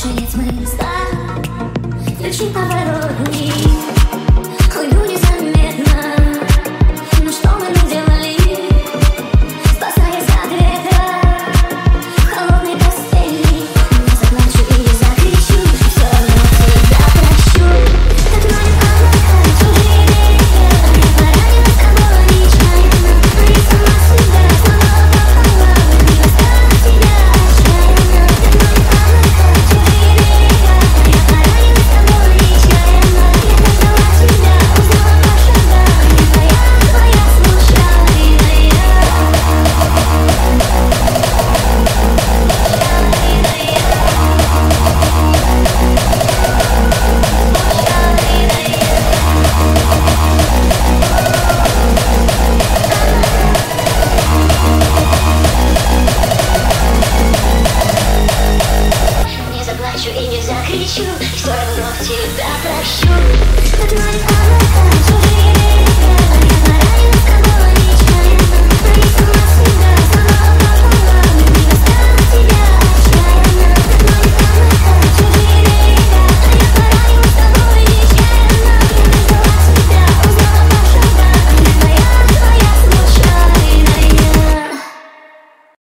нет смысла включи поворотник. Уйду незаметно, но что мы наделали, спасаясь от ветра холодной постели. Не заплачу и не закричу, все равно всегда прощу. Так манит облака, чужие берега, я поранена с тобой нечаянно, но я сама себя сломала пополам, не оставлю тебя отчаянно. Так манит облака, чужие берега, я поранена с тобой нечаянно, я ждала тебя, узнала по шагам, не твоя случайная. Не заплачу и не закричу, все равно тебя прощу. Так манит